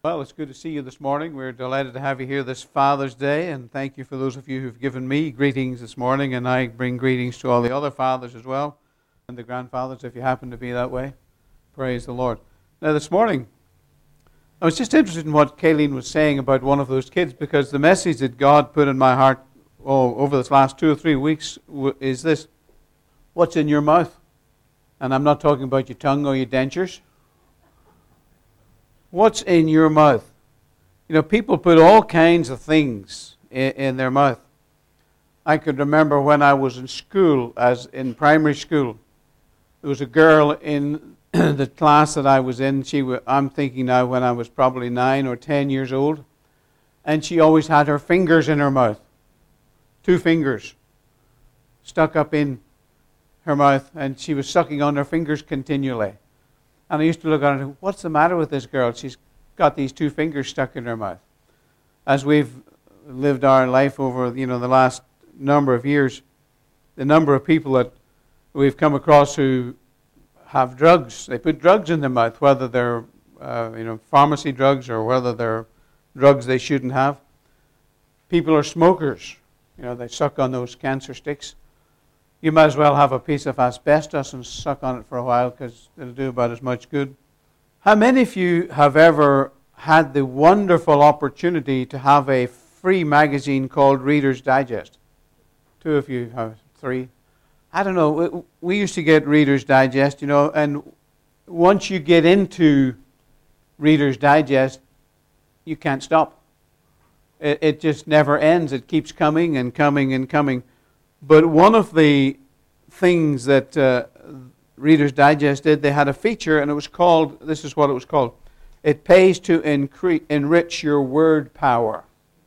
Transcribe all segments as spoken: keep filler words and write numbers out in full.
Well, it's good to see you this morning. We're delighted to have you here this Father's Day, and thank you for those of you who've given me greetings this morning, and I bring greetings to all the other fathers as well, and the grandfathers if you happen to be that way. Praise the Lord. Now this morning, I was just interested in what Kayleen was saying about one of those kids, because the message that God put in my heart oh, over this last two or three weeks is this: what's in your mouth? And I'm not talking about your tongue or your dentures. What's in your mouth? You know, people put all kinds of things in, in their mouth. I could remember when I was in school, as in primary school, there was a girl in the class that I was in. She, was, I'm thinking now when I was probably nine or ten years old, and she always had her fingers in her mouth, two fingers stuck up in her mouth, and she was sucking on her fingers continually. And I used to look at her and think, what's the matter with this girl? She's got these two fingers stuck in her mouth. As we've lived our life over, you know, the last number of years, the number of people that we've come across who have drugs, they put drugs in their mouth, whether they're, uh, you know, pharmacy drugs or whether they're drugs they shouldn't have. People are smokers. You know, they suck on those cancer sticks. You might as well have a piece of asbestos and suck on it for a while, because it'll do about as much good. How many of you have ever had the wonderful opportunity to have a free magazine called Reader's Digest? Two of you have, three. I don't know, we, we used to get Reader's Digest, you know, and once you get into Reader's Digest, you can't stop. It, it just never ends. It keeps coming and coming and coming. But one of the things that uh, Reader's Digest did, they had a feature, and it was called, this is what it was called, it pays to incre- enrich your word power.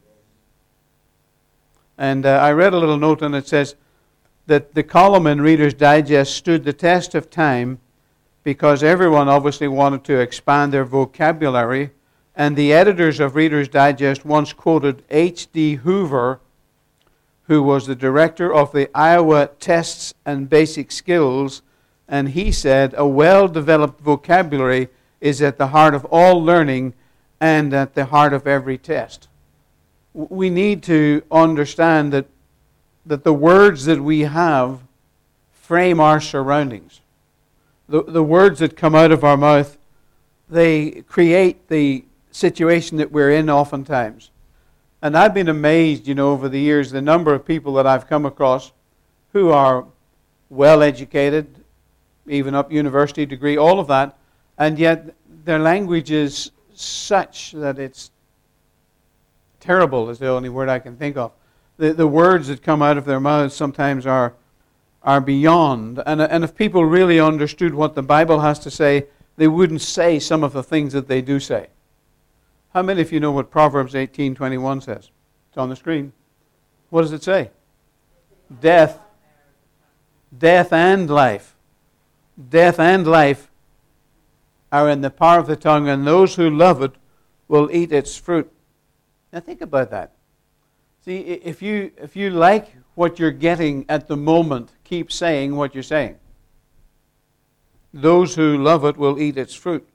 And uh, I read a little note, and it says that the column in Reader's Digest stood the test of time because everyone obviously wanted to expand their vocabulary, and the editors of Reader's Digest once quoted H D Hoover, who was the director of the Iowa Tests and Basic Skills, and he said, a well-developed vocabulary is at the heart of all learning and at the heart of every test. We need to understand that, that the words that we have frame our surroundings. The, the words that come out of our mouth, they create the situation that we're in oftentimes. And I've been amazed, you know, over the years, the number of people that I've come across who are well-educated, even up university degree, all of that, and yet their language is such that it's terrible, is the only word I can think of. The, the words that come out of their mouths sometimes are, are beyond. And, and if people really understood what the Bible has to say, they wouldn't say some of the things that they do say. How many of you know what Proverbs eighteen twenty-one says? It's on the screen. What does it say? Death. Death and life. Death and life are in the power of the tongue, and those who love it will eat its fruit. Now think about that. See, if you if you like what you're getting at the moment, keep saying what you're saying. Those who love it will eat its fruit.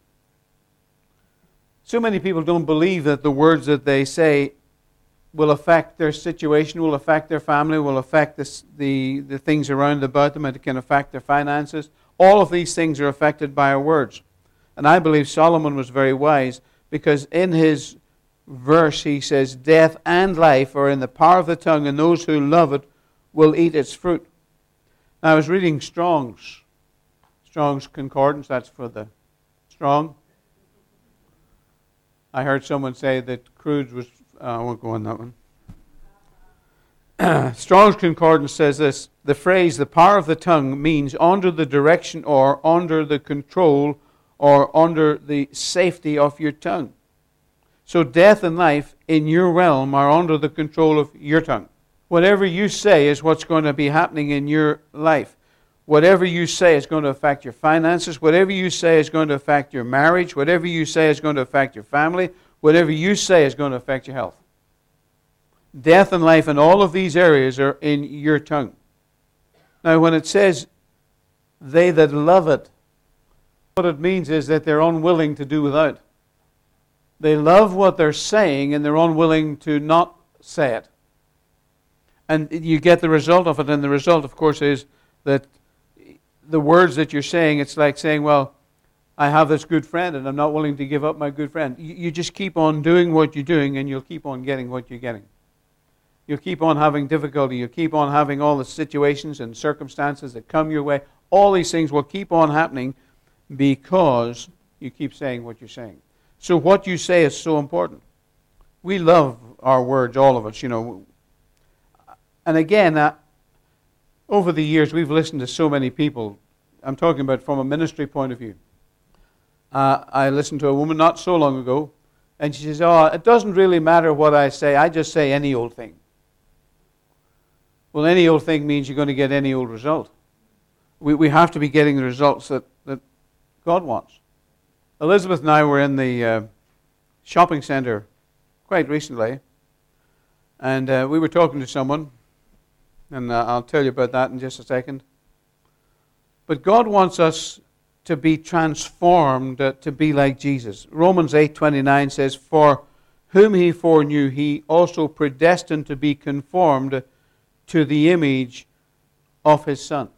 So many people don't believe that the words that they say will affect their situation, will affect their family, will affect this, the, the things around about them, and it can affect their finances. All of these things are affected by our words. And I believe Solomon was very wise, because in his verse he says, death and life are in the power of the tongue, and those who love it will eat its fruit. Now I was reading Strong's, Strong's Concordance, that's for the strong. I heard someone say that Crude was, uh, I won't go on that one. Strong's Concordance says this: the phrase, the power of the tongue, means under the direction or under the control or under the safety of your tongue. So death and life in your realm are under the control of your tongue. Whatever you say is what's going to be happening in your life. Whatever you say is going to affect your finances. Whatever you say is going to affect your marriage. Whatever you say is going to affect your family. Whatever you say is going to affect your health. Death and life in all of these areas are in your tongue. Now, when it says, they that love it, what it means is that they're unwilling to do without. They love what they're saying and they're unwilling to not say it. And you get the result of it, and the result, of course, is that the words that you're saying, it's like saying, well, I have this good friend and I'm not willing to give up my good friend. You, you just keep on doing what you're doing and you'll keep on getting what you're getting. You'll keep on having difficulty. You'll keep on having all the situations and circumstances that come your way. All these things will keep on happening because you keep saying what you're saying. So what you say is so important. We love our words, all of us, you know. And again, uh, over the years, we've listened to so many people. I'm talking about from a ministry point of view. Uh, I listened to a woman not so long ago, and she says, oh, it doesn't really matter what I say. I just say any old thing. Well, any old thing means you're going to get any old result. We we have to be getting the results that, that God wants. Elizabeth and I were in the uh, shopping center quite recently, and uh, we were talking to someone, and uh, I'll tell you about that in just a second. But God wants us to be transformed, uh, to be like Jesus. Romans eight twenty-nine says, for whom he foreknew, he also predestined to be conformed to the image of his Son.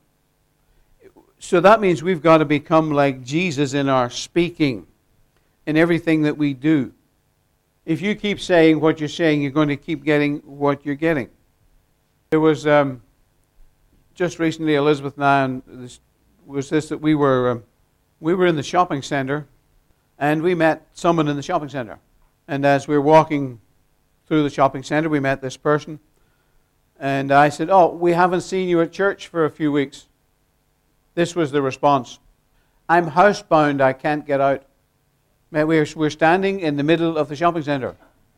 So that means we've got to become like Jesus in our speaking, in everything that we do. If you keep saying what you're saying, you're going to keep getting what you're getting. There was um, just recently, Elizabeth and I, and this, was this that we were um, we were in the shopping center, and we met someone in the shopping center. And as we were walking through the shopping center, we met this person. And I said, oh, we haven't seen you at church for a few weeks. This was the response. I'm housebound, I can't get out. We're, we're standing in the middle of the shopping center.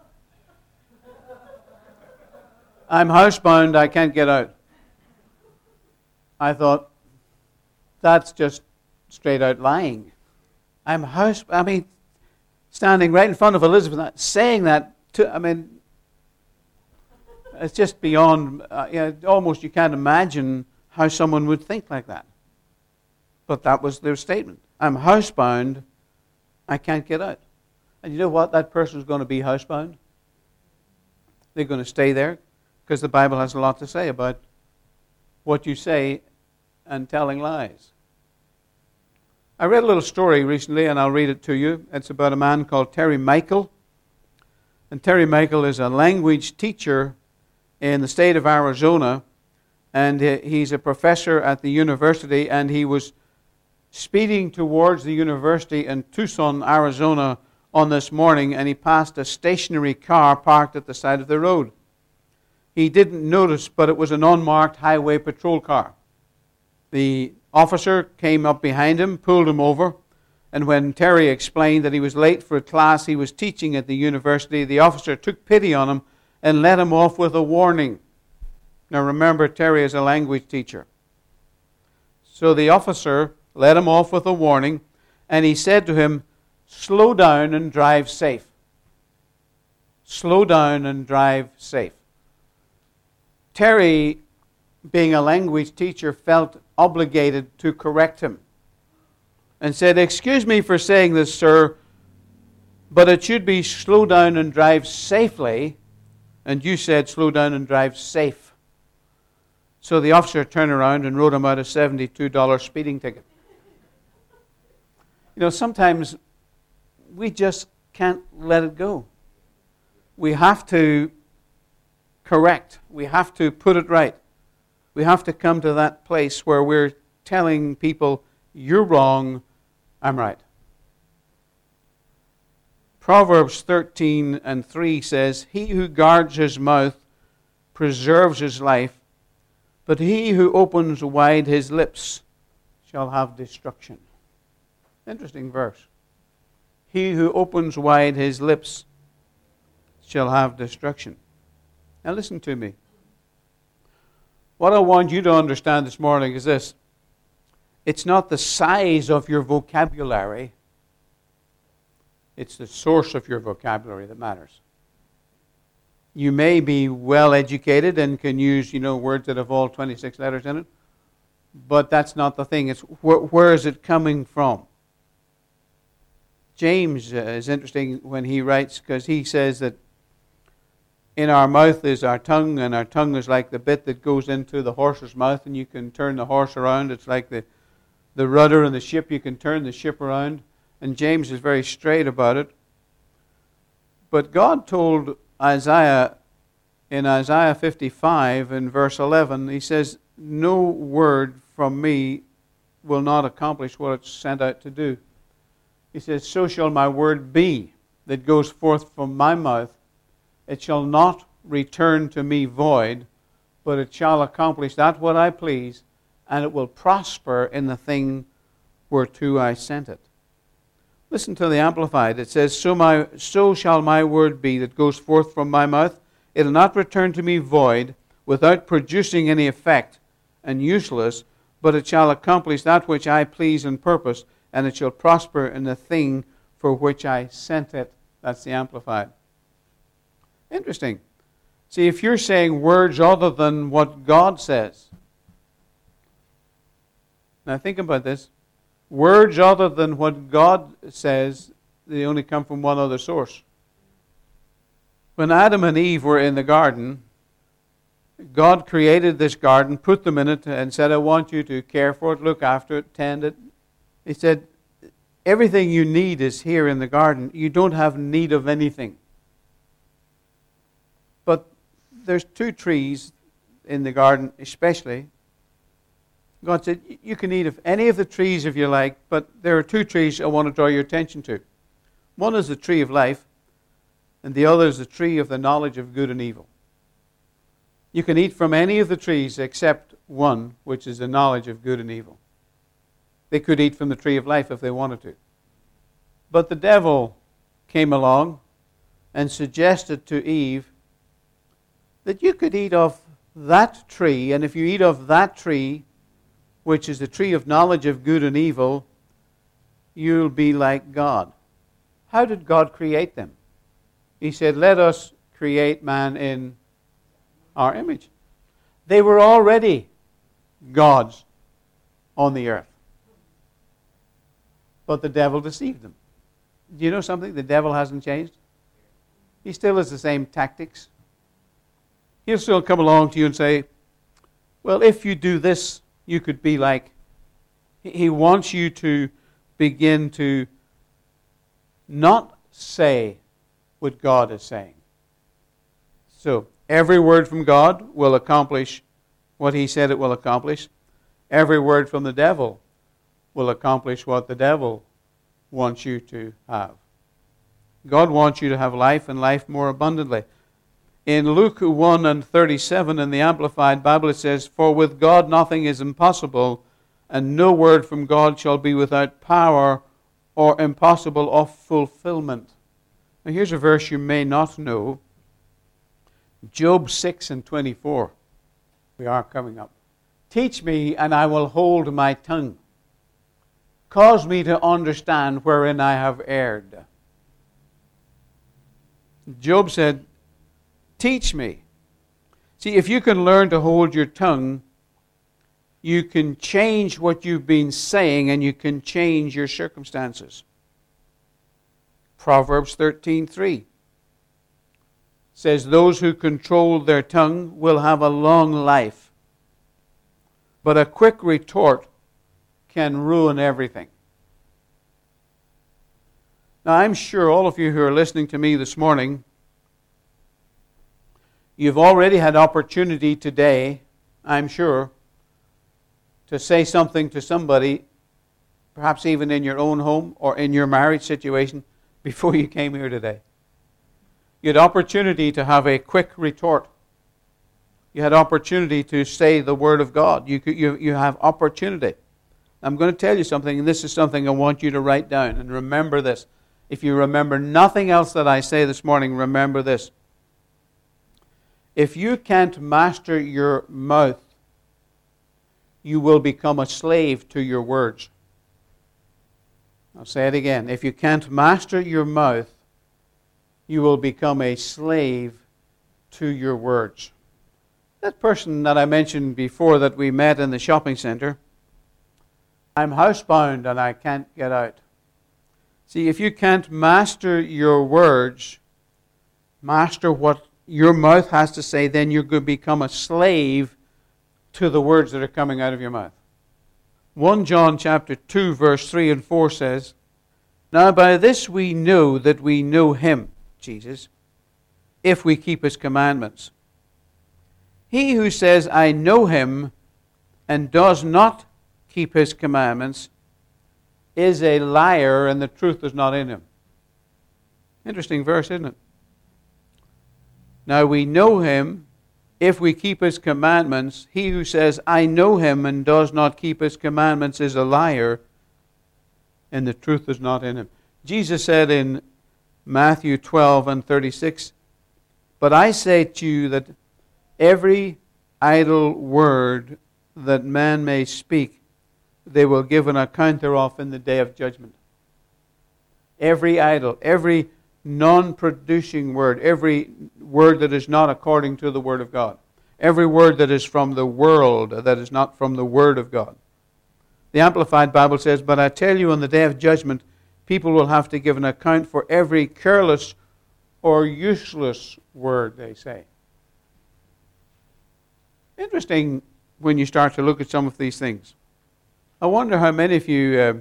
I'm housebound, I can't get out. I thought, that's just straight out lying. I'm house, I mean, standing right in front of Elizabeth, saying that to, I mean, it's just beyond, uh, you know, almost you can't imagine how someone would think like that. But that was their statement. I'm housebound, I can't get out. And you know what? That person's going to be housebound. They're going to stay there because the Bible has a lot to say about what you say and telling lies. I read a little story recently, and I'll read it to you. It's about a man called Terry Michael. And Terry Michael is a language teacher in the state of Arizona, and he's a professor at the university, and he was speeding towards the university in Tucson, Arizona on this morning, and he passed a stationary car parked at the side of the road. He didn't notice, but it was an unmarked highway patrol car. The officer came up behind him, pulled him over, and when Terry explained that he was late for a class he was teaching at the university, the officer took pity on him and let him off with a warning. Now remember, Terry is a language teacher. So the officer let him off with a warning, and he said to him, slow down and drive safe. Slow down and drive safe. Terry, being a language teacher, felt obligated to correct him and said, excuse me for saying this, sir, but it should be slow down and drive safely, and you said slow down and drive safe. So the officer turned around and wrote him out a seventy-two dollars speeding ticket. You know, sometimes we just can't let it go. We have to correct. We have to put it right. We have to come to that place where we're telling people, you're wrong, I'm right. Proverbs thirteen and three says, he who guards his mouth preserves his life, but he who opens wide his lips shall have destruction. Interesting verse. He who opens wide his lips shall have destruction. Now listen to me. What I want you to understand this morning is this. It's not the size of your vocabulary. It's the source of your vocabulary that matters. You may be well educated and can use, you know, words that have all twenty-six letters in it, but that's not the thing. It's wh- where is it coming from? James uh, is interesting when he writes, because he says that in our mouth is our tongue, and our tongue is like the bit that goes into the horse's mouth, and you can turn the horse around. It's like the, the rudder in the ship. You can turn the ship around. And James is very straight about it. But God told Isaiah in Isaiah fifty-five in verse eleven, he says, no word from me will not accomplish what it's sent out to do. He says, so shall my word be that goes forth from my mouth. It shall not return to me void, but it shall accomplish that what I please, and it will prosper in the thing whereto I sent it. Listen to the Amplified. It says, so, my, so shall my word be that goes forth from my mouth. It will not return to me void, without producing any effect, and useless, but it shall accomplish that which I please and purpose, and it shall prosper in the thing for which I sent it. That's the Amplified. Interesting. See, if you're saying words other than what God says, now think about this. Words other than what God says, they only come from one other source. When Adam and Eve were in the garden, God created this garden, put them in it, and said, I want you to care for it, look after it, tend it. He said, everything you need is here in the garden. You don't have need of anything. But there's two trees in the garden especially. God said, you can eat of any of the trees if you like, but there are two trees I want to draw your attention to. One is the tree of life, and the other is the tree of the knowledge of good and evil. You can eat from any of the trees except one, which is the knowledge of good and evil. They could eat from the tree of life if they wanted to. But the devil came along and suggested to Eve that you could eat of that tree, and if you eat of that tree, which is the tree of knowledge of good and evil, you'll be like God. How did God create them? He said, let us create man in our image. They were already gods on the earth. But the devil deceived them. Do you know something? The devil hasn't changed. He still has the same tactics. He'll still come along to you and say, well, if you do this, you could be like. He wants you to begin to not say what God is saying. So, every word from God will accomplish what He said it will accomplish. Every word from the devil will accomplish what the devil wants you to have. God wants you to have life and life more abundantly. In Luke one and thirty-seven in the Amplified Bible it says, for with God nothing is impossible, and no word from God shall be without power or impossible of fulfillment. Now here's a verse you may not know. Job six and twenty-four. We are coming up. Teach me, and I will hold my tongue. Cause me to understand wherein I have erred. Job said, teach me. See, if you can learn to hold your tongue, you can change what you've been saying, and you can change your circumstances. Proverbs thirteen three says, those who control their tongue will have a long life, but a quick retort can ruin everything. Now, I'm sure all of you who are listening to me this morning, you've already had opportunity today, I'm sure, to say something to somebody, perhaps even in your own home or in your marriage situation, before you came here today. You had opportunity to have a quick retort. You had opportunity to say the Word of God. You, could, you, you have opportunity. I'm going to tell you something, and this is something I want you to write down. And remember this. If you remember nothing else that I say this morning, remember this. If you can't master your mouth, you will become a slave to your words. I'll say it again. If you can't master your mouth, you will become a slave to your words. That person that I mentioned before that we met in the shopping center, I'm housebound and I can't get out. See, if you can't master your words, master what your mouth has to say, then you're going to become a slave to the words that are coming out of your mouth. First John chapter two, verse three and four says, "Now by this we know that we know him," Jesus, "if we keep his commandments. He who says, 'I know him,' and does not keep his commandments, is a liar, and the truth is not in him." Interesting verse, isn't it? Now we know him if we keep his commandments. He who says, "I know him," and does not keep his commandments is a liar, and the truth is not in him. Jesus said in Matthew twelve and thirty-six, "But I say to you that every idle word that man may speak, they will give an account thereof in the day of judgment." Every idle, every non-producing word, every word that is not according to the Word of God, every word that is from the world, that is not from the Word of God. The Amplified Bible says, "But I tell you, on the day of judgment, people will have to give an account for every careless or useless word they say." Interesting when you start to look at some of these things. I wonder how many of you uh,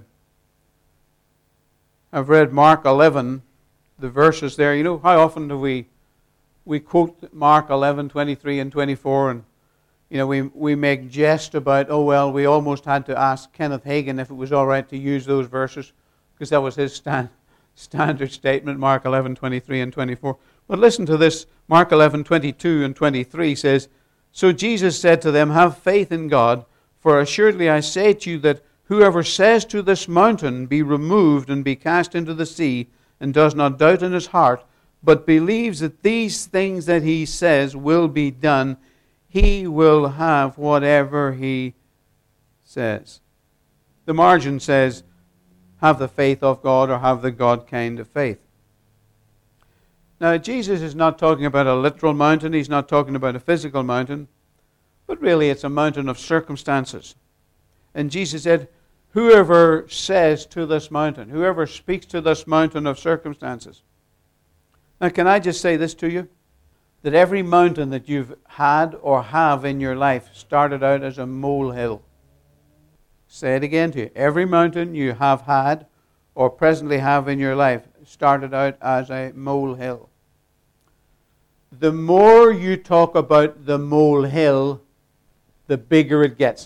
have read Mark eleven, the verses there. You know, how often do we we quote Mark eleven, twenty-three and twenty-four, and you know, we we make jest about, oh well, we almost had to ask Kenneth Hagin if it was all right to use those verses, because that was his stand, standard statement, Mark eleven, twenty-three and twenty-four. But listen to this, Mark eleven, twenty-two and twenty-three says, "So Jesus said to them, 'Have faith in God, for assuredly I say to you that whoever says to this mountain, be removed and be cast into the sea, and does not doubt in his heart, but believes that these things that he says will be done, he will have whatever he says.'" The margin says, "Have the faith of God," or "have the God kind of faith." Now, Jesus is not talking about a literal mountain. He's not talking about a physical mountain. But really, it's a mountain of circumstances. And Jesus said, whoever says to this mountain, whoever speaks to this mountain of circumstances. Now, can I just say this to you? That every mountain that you've had or have in your life started out as a molehill. Say it again to you. Every mountain you have had or presently have in your life started out as a molehill. The more you talk about the molehill, the bigger it gets.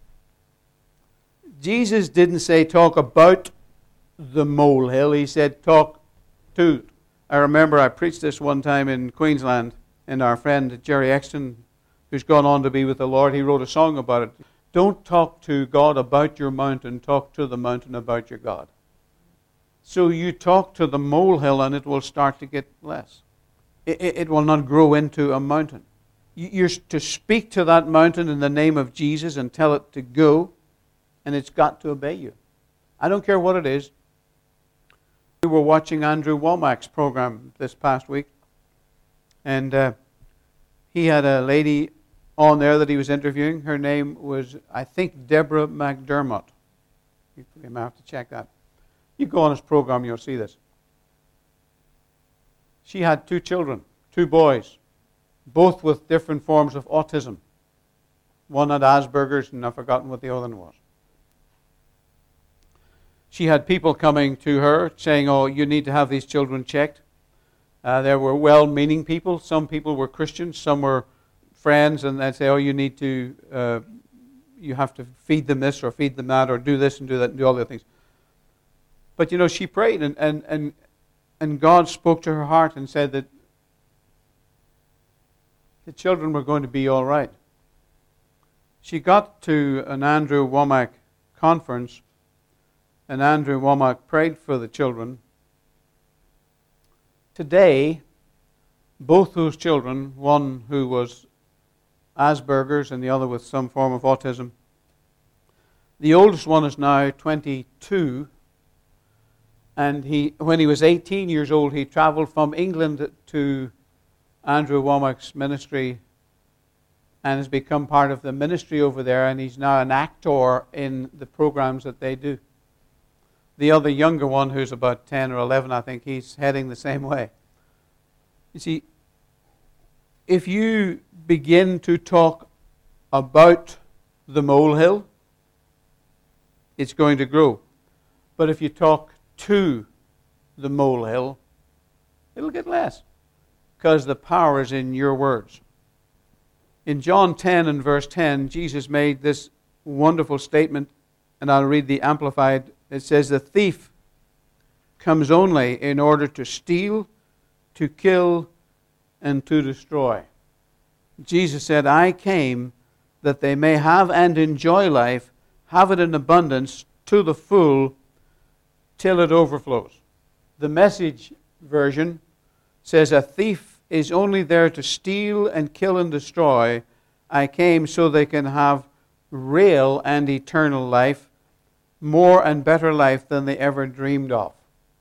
Jesus didn't say talk about the molehill. He said talk to. I remember I preached this one time in Queensland, and our friend Jerry Exton, who's gone on to be with the Lord, he wrote a song about it. Don't talk to God about your mountain, talk to the mountain about your God. So you talk to the molehill and it will start to get less. It, it, it will not grow into a mountain. You're to speak to that mountain in the name of Jesus and tell it to go, and it's got to obey you. I don't care what it is. We were watching Andrew Womack's program this past week, and uh, he had a lady on there that he was interviewing. Her name was, I think, Deborah McDermott. You may have to check that. You go on his program, you'll see this. She had two children, two boys, both with different forms of autism. One had Asperger's, and I've forgotten what the other one was. She had people coming to her saying, oh, you need to have these children checked. Uh, there were well-meaning people. Some people were Christians, some were friends, and they'd say, oh, you need to, uh, you have to feed them this or feed them that or do this and do that and do all the other things. But, you know, she prayed, and, and, and, and God spoke to her heart and said that the children were going to be all right. She got to an Andrew Womack conference, and Andrew Womack prayed for the children. Today, both those children, one who was Asperger's and the other with some form of autism, the oldest one is now twenty-two, and he, when he was eighteen years old, he traveled from England to Andrew Womack's ministry and has become part of the ministry over there, and he's now an actor in the programs that they do. The other younger one, who's about ten or eleven, I think, he's heading the same way. You see, if you begin to talk about the molehill, it's going to grow. But if you talk to the molehill, it'll get less, because the power is in your words. In John ten and verse ten, Jesus made this wonderful statement, and I'll read the Amplified. It says, "The thief comes only in order to steal, to kill, and to destroy." Jesus said, "I came that they may have and enjoy life, have it in abundance, to the full, till it overflows." The Message version says, "A thief is only there to steal and kill and destroy. I came so they can have real and eternal life, more and better life than they ever dreamed of."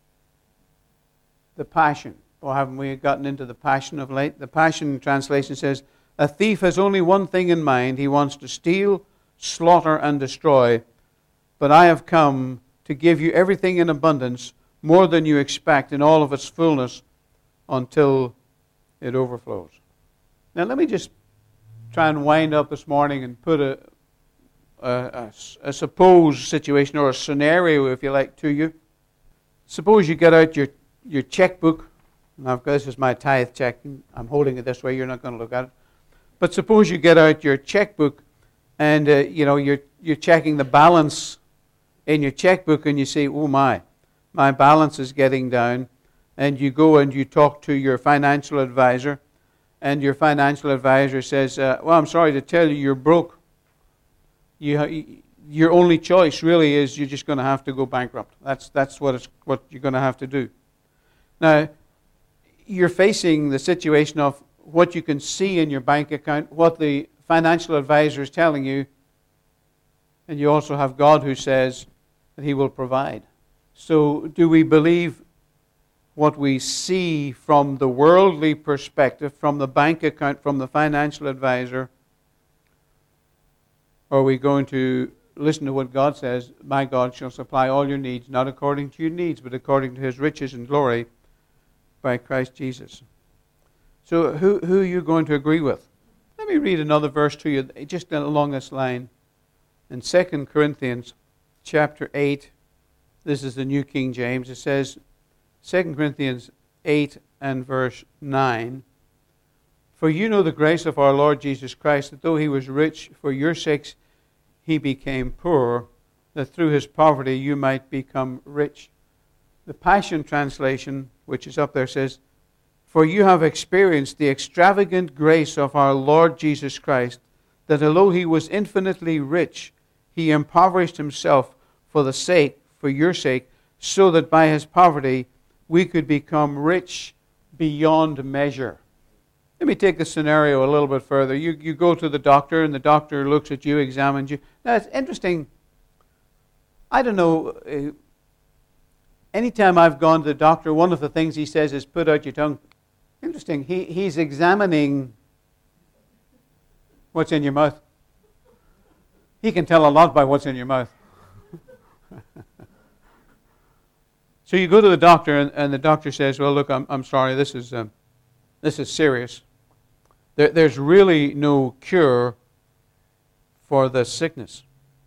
The Passion. Or haven't we gotten into the Passion of late? The Passion translation says, "A thief has only one thing in mind. He wants to steal, slaughter, and destroy. But I have come to give you everything in abundance, more than you expect, in all of its fullness, until it overflows." Now let me just try and wind up this morning and put a, a, a, a supposed situation, or a scenario, if you like, to you. Suppose you get out your, your checkbook. Now, this is my tithe check. I'm holding it this way. You're not going to look at it. But suppose you get out your checkbook, and uh, you know you're you're checking the balance in your checkbook, and you say, "Oh my, my balance is getting down." And you go and you talk to your financial advisor, and your financial advisor says, uh, "Well, I'm sorry to tell you, you're broke. You, your only choice really is you're just going to have to go bankrupt. That's that's what it's what you're going to have to do." Now, you're facing the situation of what you can see in your bank account, what the financial advisor is telling you, and you also have God who says that He will provide. So, do we believe what we see from the worldly perspective, from the bank account, from the financial advisor? Or are we going to listen to what God says? "My God shall supply all your needs, not according to your needs, but according to His riches and glory by Christ Jesus." So who, who are you going to agree with? Let me read another verse to you, just along this line. In Second Corinthians chapter eight, this is the New King James, it says, Second Corinthians eight and verse nine, "For you know the grace of our Lord Jesus Christ, that though He was rich, for your sakes He became poor, that through His poverty you might become rich." The Passion Translation, which is up there, says, "For you have experienced the extravagant grace of our Lord Jesus Christ, that although He was infinitely rich, He impoverished Himself for the sake, for your sake, so that by His poverty we could become rich beyond measure." Let me take the scenario a little bit further. You, you go to the doctor, and the doctor looks at you, examines you. Now, it's interesting. I don't know. Uh, anytime I've gone to the doctor, one of the things he says is, "Put out your tongue." Interesting. He, he's examining what's in your mouth. He can tell a lot by what's in your mouth. So you go to the doctor, and, and the doctor says, "Well, look, I'm, I'm sorry, this is, um, this is serious. There, there's really no cure for the sickness."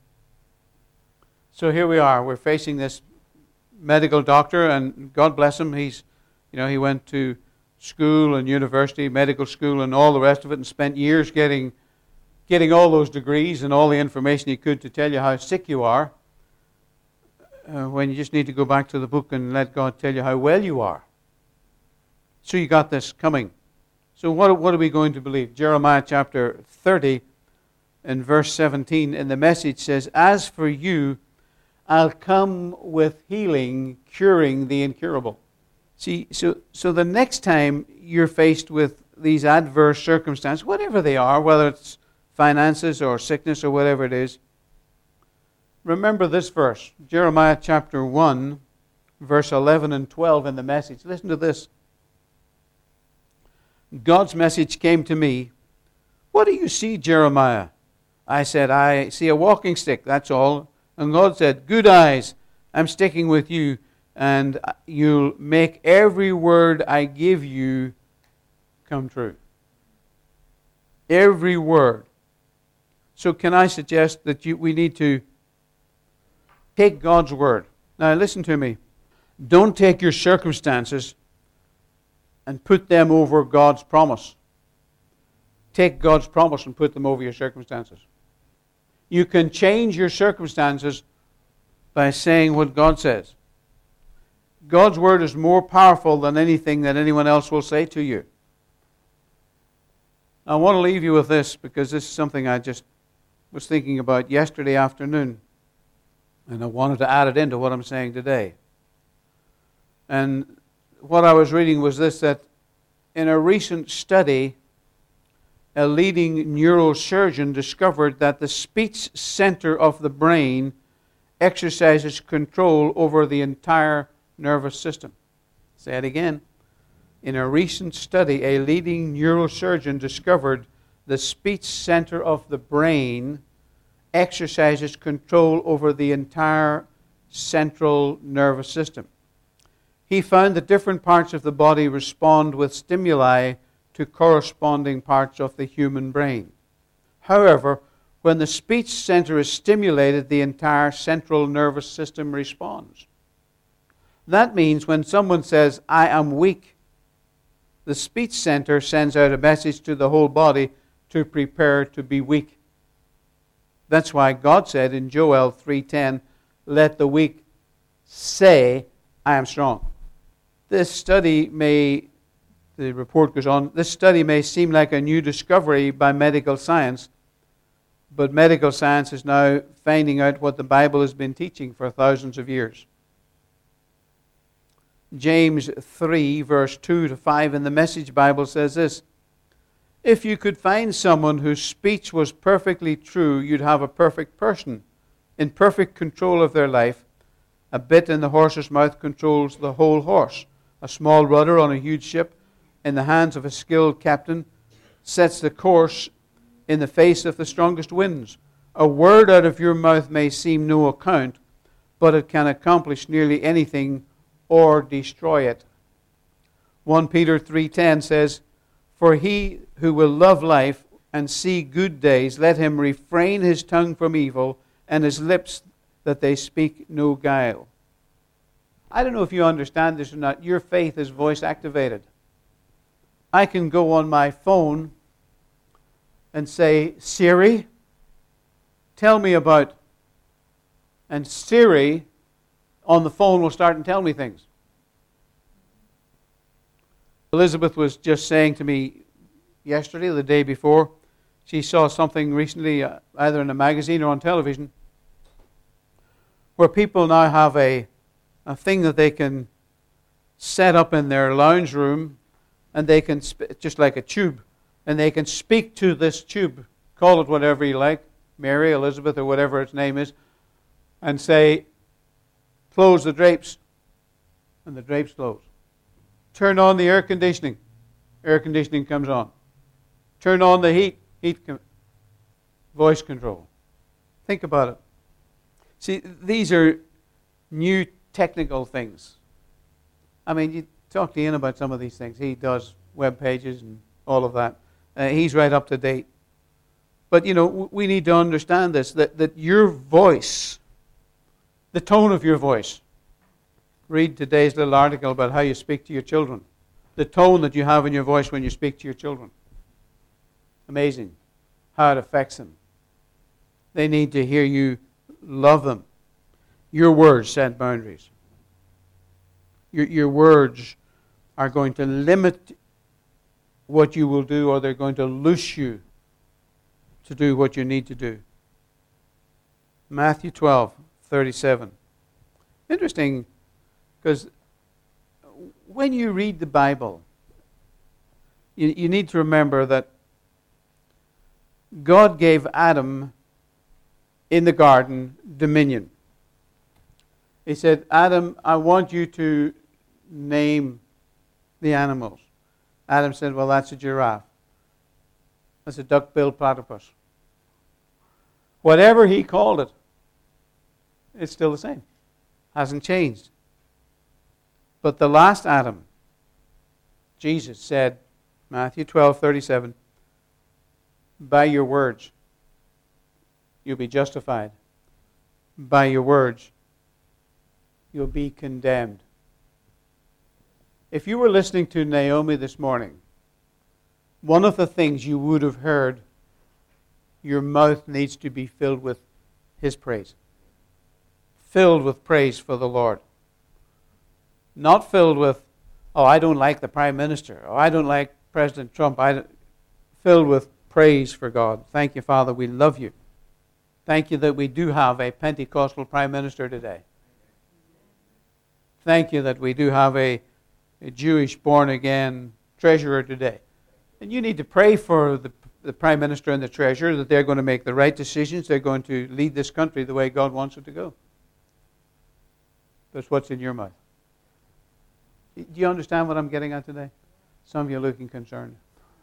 So here we are. We're facing this medical doctor, and God bless him. He's, you know, he went to school and university, medical school, and all the rest of it, and spent years getting, getting all those degrees and all the information he could to tell you how sick you are. Uh, when you just need to go back to the book and let God tell you how well you are. So you got this coming. So what, what are we going to believe? Jeremiah chapter thirty and verse seventeen in the Message says, "As for you, I'll come with healing, curing the incurable." See, so, so the next time you're faced with these adverse circumstances, whatever they are, whether it's finances or sickness or whatever it is, remember this verse, Jeremiah chapter one, verse eleven and twelve in the Message. Listen to this. God's message came to me. "What do you see, Jeremiah?" I said, "I see a walking stick, that's all." And God said, "Good eyes. I'm sticking with you, and you'll make every word I give you come true. Every word. So can I suggest that you, we need to take God's word. Now listen to me. Don't take your circumstances and put them over God's promise. Take God's promise and put them over your circumstances. You can change your circumstances by saying what God says. God's word is more powerful than anything that anyone else will say to you. I want to leave you with this because this is something I just was thinking about yesterday afternoon. And I wanted to add it into what I'm saying today. And what I was reading was this, that in a recent study, a leading neurosurgeon discovered that the speech center of the brain exercises control over the entire nervous system. Say it again. In a recent study, a leading neurosurgeon discovered the speech center of the brain exercises control over the entire central nervous system. He found that different parts of the body respond with stimuli to corresponding parts of the human brain. However, when the speech center is stimulated, the entire central nervous system responds. That means when someone says, I am weak, the speech center sends out a message to the whole body to prepare to be weak. That's why God said in Joel three ten, let the weak say, I am strong. This study may, the report goes on, this study may seem like a new discovery by medical science, but medical science is now finding out what the Bible has been teaching for thousands of years. James three, verse two to five in the Message Bible says this, if you could find someone whose speech was perfectly true, you'd have a perfect person in perfect control of their life. A bit in the horse's mouth controls the whole horse. A small rudder on a huge ship in the hands of a skilled captain sets the course in the face of the strongest winds. A word out of your mouth may seem no account, but it can accomplish nearly anything or destroy it. First Peter three ten says, for he who will love life and see good days, let him refrain his tongue from evil and his lips that they speak no guile. I don't know if you understand this or not. Your faith is voice activated. I can go on my phone and say, Siri, tell me about, and Siri on the phone will start and tell me things. Elizabeth was just saying to me yesterday, or the day before, she saw something recently, uh, either in a magazine or on television, where people now have a, a thing that they can set up in their lounge room, and they can, sp- just like a tube, and they can speak to this tube, call it whatever you like, Mary, Elizabeth, or whatever its name is, and say, close the drapes, and the drapes close. Turn on the air conditioning. Air conditioning comes on. Turn on the heat. Heat com- voice control. Think about it. See, these are new technical things. I mean, you talk to Ian about some of these things. He does web pages and all of that. Uh, he's right up to date. But, you know, w- we need to understand this, that, that your voice, the tone of your voice, read today's little article about how you speak to your children. The tone that you have in your voice when you speak to your children. Amazing how it affects them. They need to hear you love them. Your words set boundaries. Your, your words are going to limit what you will do, or they're going to loose you to do what you need to do. Matthew twelve thirty-seven. Interesting, because when you read the Bible, you, you need to remember that God gave Adam in the garden dominion. He said, Adam, I want you to name the animals. Adam said, well, that's a giraffe. That's a duck-billed platypus. Whatever he called it, it's still the same. Hasn't changed. But the last Adam, Jesus said, Matthew twelve thirty-seven, by your words you'll be justified. By your words you'll be condemned. If you were listening to Naomi this morning, one of the things you would have heard, your mouth needs to be filled with His praise. Filled with praise for the Lord. Not filled with, oh, I don't like the Prime Minister. Oh, I don't like President Trump. I don't. Filled with praise for God. Thank you, Father. We love you. Thank you that we do have a Pentecostal Prime Minister today. Thank you that we do have a, a Jewish born-again treasurer today. And you need to pray for the, the Prime Minister and the treasurer that they're going to make the right decisions. They're going to lead this country the way God wants it to go. That's what's in your mouth. Do you understand what I'm getting at today? Some of you are looking concerned.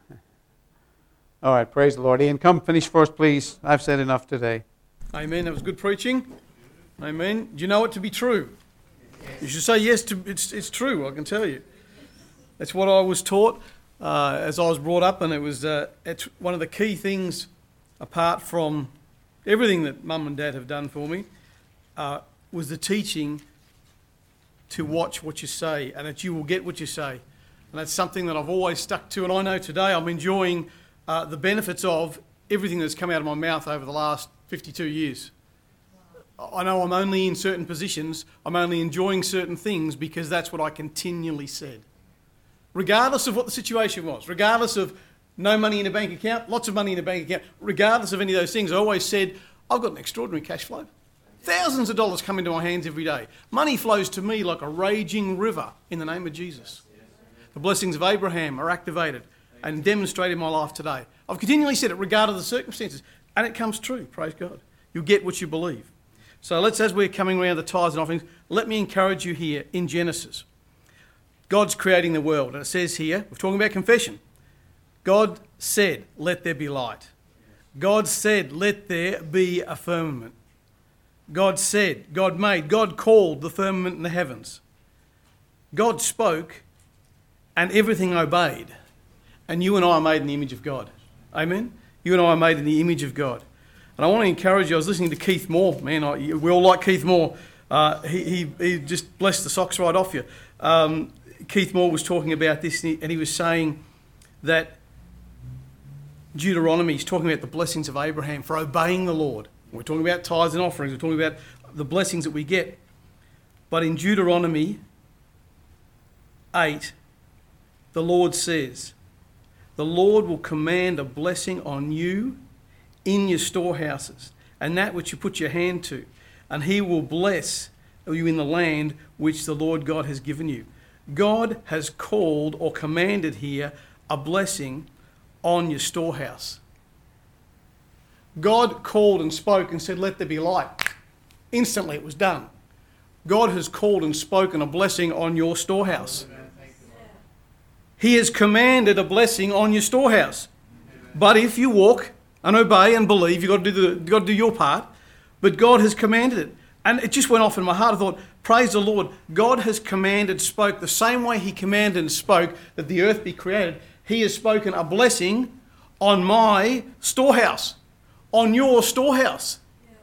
All right, praise the Lord. Ian, come finish for us, please. I've said enough today. Amen. That was good preaching. Amen. Do you know it to be true? You should say yes to it's. It's true. I can tell you. That's what I was taught uh, as I was brought up, and it was. Uh, it's one of the key things, apart from everything that Mum and Dad have done for me, uh, was the teaching to watch what you say, and that you will get what you say. And that's something that I've always stuck to, and I know today I'm enjoying uh, the benefits of everything that's come out of my mouth over the last fifty-two years. I know I'm only in certain positions, I'm only enjoying certain things because that's what I continually said. Regardless of what the situation was, regardless of no money in a bank account, lots of money in a bank account, regardless of any of those things, I always said, I've got an extraordinary cash flow. Thousands of dollars come into my hands every day. Money flows to me like a raging river in the name of Jesus. The blessings of Abraham are activated and demonstrated in my life today. I've continually said it regardless of the circumstances, and it comes true, praise God. You'll get what you believe. So let's, as we're coming around the tithes and offerings, let me encourage you here in Genesis. God's creating the world, and it says here, we're talking about confession. God said, let there be light. God said, let there be a firmament. God said, God made, God called the firmament in the heavens. God spoke, and everything obeyed. And you and I are made in the image of God. Amen? You and I are made in the image of God. And I want to encourage you, I was listening to Keith Moore, man, I, we all like Keith Moore. Uh, he, he, he just blessed the socks right off you. Um, Keith Moore was talking about this, and he, and he was saying that Deuteronomy is talking about the blessings of Abraham for obeying the Lord. We're talking about tithes and offerings, we're talking about the blessings that we get. But in Deuteronomy eight, the Lord says, the Lord will command a blessing on you in your storehouses, and that which you put your hand to, and He will bless you in the land which the Lord God has given you. God has called or commanded here a blessing on your storehouse. God called and spoke and said, let there be light. Instantly it was done. God has called and spoken a blessing on your storehouse. He has commanded a blessing on your storehouse. But if you walk and obey and believe, you've got to do, the, you've got to do your part. But God has commanded it. And it just went off in my heart. I thought, praise the Lord. God has commanded, spoke the same way He commanded and spoke that the earth be created. He has spoken a blessing on my storehouse, on your storehouse.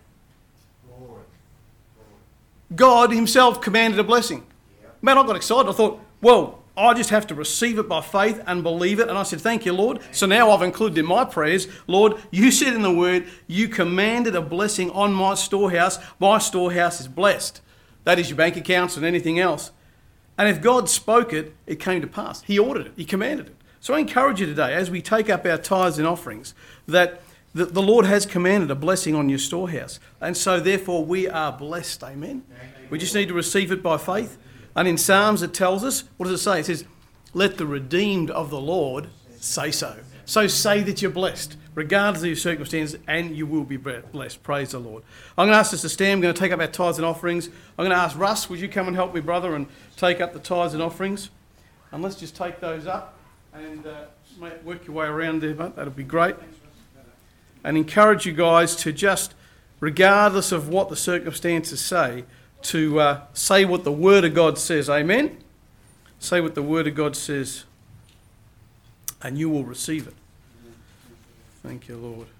God Himself commanded a blessing. Man, I got excited. I thought, well, I just have to receive it by faith and believe it. And I said, thank you, Lord. So now I've included in my prayers, Lord, you said in the word, you commanded a blessing on my storehouse. My storehouse is blessed. That is your bank accounts and anything else. And if God spoke it, it came to pass. He ordered it. He commanded it. So I encourage you today, as we take up our tithes and offerings, that the, the Lord has commanded a blessing on your storehouse. And so therefore we are blessed. Amen. We just need to receive it by faith. And in Psalms it tells us, what does it say? It says, let the redeemed of the Lord say so. So say that you're blessed, regardless of your circumstances, and you will be blessed. Praise the Lord. I'm going to ask us to stand. I'm going to take up our tithes and offerings. I'm going to ask Russ, would you come and help me, brother, and take up the tithes and offerings? And let's just take those up and uh, work your way around there, mate. That'll be great. And encourage you guys to just, regardless of what the circumstances say, to uh, say what the Word of God says. Amen? Say what the Word of God says, and you will receive it. Thank you, Lord.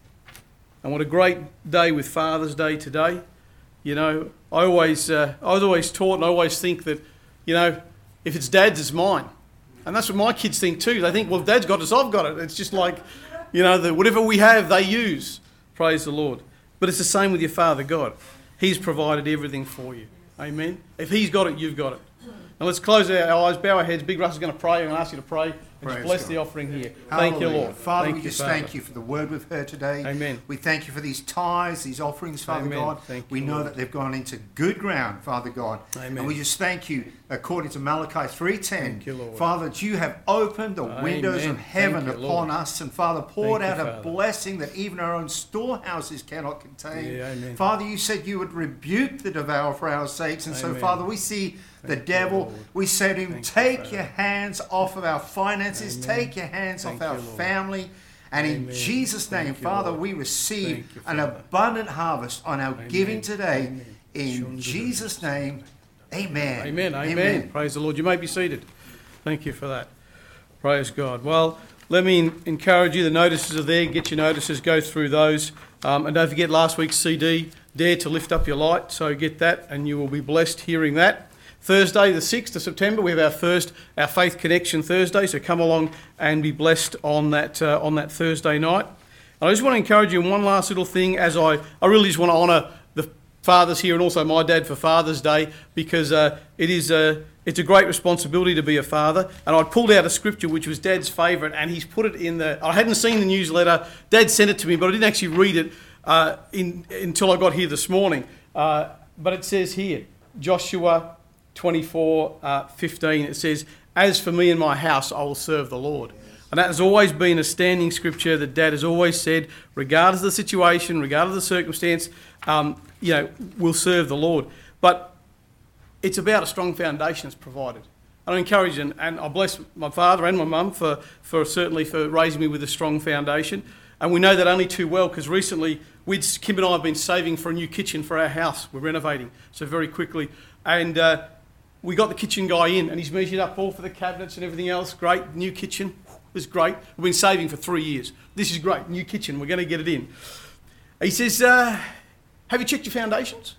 And what a great day with Father's Day today. You know, I always, uh, I was always taught and I always think that, you know, if it's Dad's, it's mine. And that's what my kids think too. They think, well, if Dad's got it, I've got it. It's just like, you know, the, whatever we have, they use. Praise the Lord. But it's the same with your Father God. He's provided everything for you. Amen. If He's got it, you've got it. Now let's close our eyes, bow our heads. Big Russ is going to pray. I'm going to ask you to pray. And just bless God. The offering here. Thank Hallelujah. you, Lord. Father, thank we you, just Father. thank you for the word we've heard today. Amen. We thank you for these tithes, these offerings, Father Amen. God. Thank we you, know Lord. that they've gone into good ground, Father God. Amen. And we just thank you, according to Malachi three ten, Thank you, Lord. Father, that you have opened the Amen. windows of heaven Thank you, upon Lord. us, and Father, poured Thank out you, a Father. blessing that even our own storehouses cannot contain. Yeah, amen. Father, you said you would rebuke the devourer for our sakes, and so, Amen. Father, we see the Thank you, devil. Lord. We say to him, Thank you, take Father. your hands off of our finances, Amen. take your hands Thank off our you, Lord. family. And in Amen. Jesus' name, Thank you, Father, Lord. we receive Thank you, an Father. abundant harvest on our Amen. giving today. Amen. In Jesus' name, amen. Amen, amen. Praise the Lord. You may be seated. Thank you for that. Praise God. Well, let me encourage you. The notices are there. Get your notices. Go through those. Um, and don't forget last week's C D, Dare to Lift Up Your Light. So get that and you will be blessed hearing that. Thursday, the sixth of September, we have our first, our Faith Connection Thursday. So come along and be blessed on that uh, on that Thursday night. And I just want to encourage you in one last little thing as I, I really just want to honour the fathers here and also my dad for Father's Day, because uh, it is a, it's a great responsibility to be a father. And I pulled out a scripture which was Dad's favourite, and he's put it in the, I hadn't seen the newsletter. Dad sent it to me, but I didn't actually read it uh, in, until I got here this morning. Uh, but it says here, Joshua twenty-four, uh, fifteen, it says, "As for me and my house, I will serve the Lord." And that has always been a standing scripture that Dad has always said, regardless of the situation, regardless of the circumstance, um, you know, we'll serve the Lord. But it's about a strong foundation that's provided. And I encourage and, and I bless my father and my mum for, for certainly for raising me with a strong foundation. And we know that only too well because recently we'd, Kim and I have been saving for a new kitchen for our house. We're renovating, so very quickly. And uh, we got the kitchen guy in and he's measured up all for the cabinets and everything else. Great, new kitchen. It was great. We've been saving for three years. This is great, new kitchen. We're going to get it in. He says, uh, have you checked your foundations?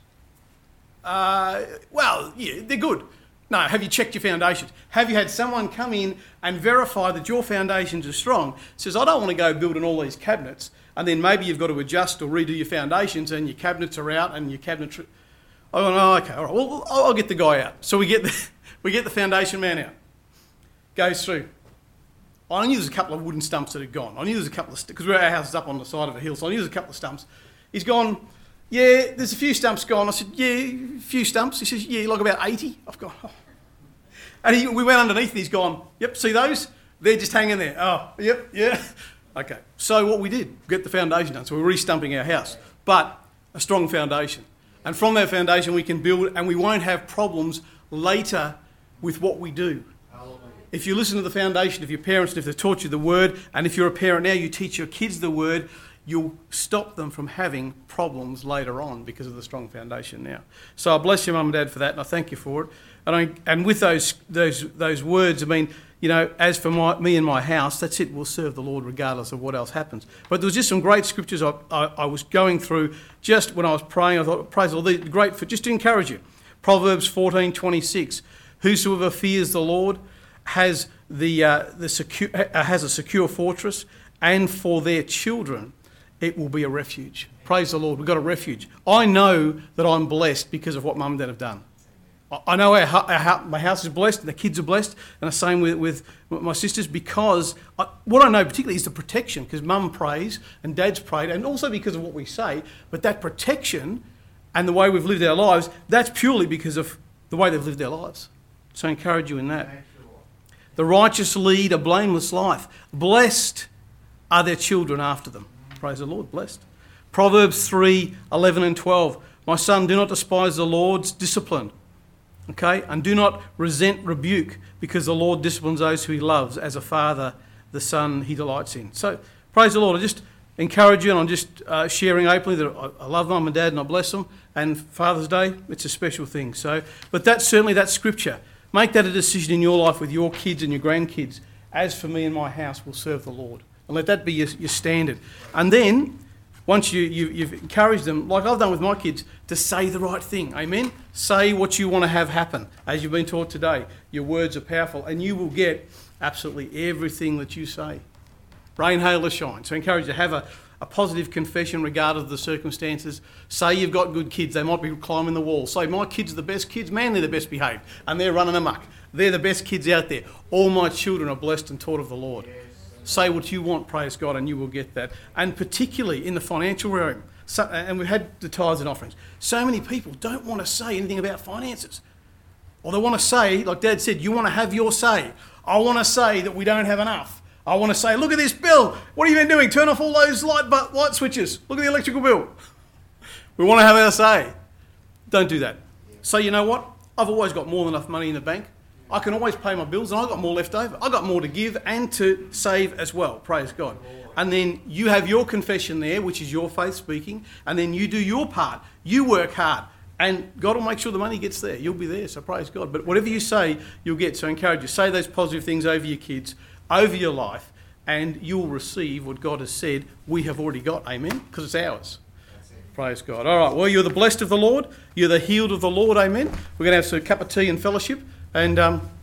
Uh, well, yeah, they're good. No, have you checked your foundations? Have you had someone come in and verify that your foundations are strong? Says, I don't want to go building all these cabinets and then maybe you've got to adjust or redo your foundations and your cabinets are out and your cabinetry. I go, oh, okay, all right, well, I'll, I'll get the guy out. So we get the, we get the foundation man out. Goes through. I knew there was a couple of wooden stumps that had gone. I knew there was a couple of, because our house is up on the side of a hill, so I knew there was a couple of stumps. He's gone, yeah, there's a few stumps gone. I said, yeah, a few stumps. He says, yeah, like about eighty. I've gone, oh. And he, we went underneath and he's gone, yep, see those? They're just hanging there. Oh, yep, yeah. Okay, so what we did, get the foundation done. So we're re-stumping our house, but a strong foundation. And from that foundation we can build and we won't have problems later with what we do. If you listen to the foundation of your parents and if they've taught you the word, and if you're a parent now, you teach your kids the word, you'll stop them from having problems later on because of the strong foundation now. So I bless you, Mum and Dad, for that, and I thank you for it. And I, and with those those those words, I mean, you know, as for my, me and my house, that's it. We'll serve the Lord regardless of what else happens. But there was just some great scriptures I, I, I was going through just when I was praying. I thought, praise the Lord, great for just to encourage you. Proverbs fourteen twenty-six. Whosoever fears the Lord has the uh, the secure uh, has a secure fortress, and for their children it will be a refuge. Praise the Lord, we've got a refuge. I know that I'm blessed because of what Mum and Dad have done. I, I know our, our, my house is blessed, and the kids are blessed, and the same with, with my sisters, because I, what I know particularly is the protection, because Mum prays and Dad's prayed, and also because of what we say, but that protection and the way we've lived our lives, that's purely because of the way they've lived their lives. So I encourage you in that. The righteous lead a blameless life. Blessed are their children after them. Praise the Lord, blessed. Proverbs three, eleven and twelve. My son, do not despise the Lord's discipline. Okay? And do not resent rebuke, because the Lord disciplines those who he loves. As a father, the son he delights in. So, praise the Lord. I just encourage you, and I'm just uh, sharing openly that I, I love mum and dad and I bless them. And Father's Day, it's a special thing. So, but that's certainly that scripture. Make that a decision in your life with your kids and your grandkids. As for me and my house, we'll serve the Lord. And let that be your, your standard. And then, once you, you, you've encouraged them, like I've done with my kids, to say the right thing. Amen? Say what you want to have happen. As you've been taught today, your words are powerful and you will get absolutely everything that you say. Rain, hail or shine. So I encourage you to have a, a positive confession regardless of the circumstances. Say you've got good kids. They might be climbing the wall. Say, my kids are the best kids. Man, they're the best behaved. And they're running amok. They're the best kids out there. All my children are blessed and taught of the Lord. Say what you want, praise God, and you will get that. And particularly in the financial realm, so, and we've had the tithes and offerings, so many people don't want to say anything about finances. Or they want to say, like Dad said, you want to have your say. I want to say that we don't have enough. I want to say, look at this bill. What have you been doing? Turn off all those light, but light switches. Look at the electrical bill. We want to have our say. Don't do that. So you know what? I've always got more than enough money in the bank. I can always pay my bills and I've got more left over. I've got more to give and to save as well. Praise God. And then you have your confession there, which is your faith speaking, and then you do your part. You work hard and God will make sure the money gets there. You'll be there, so praise God. But whatever you say, you'll get. So I encourage you, say those positive things over your kids, over your life, and you'll receive what God has said we have already got. Amen? Because it's ours. Praise God. All right, well, you're the blessed of the Lord. You're the healed of the Lord. Amen. We're going to have a cup of tea and fellowship. And um,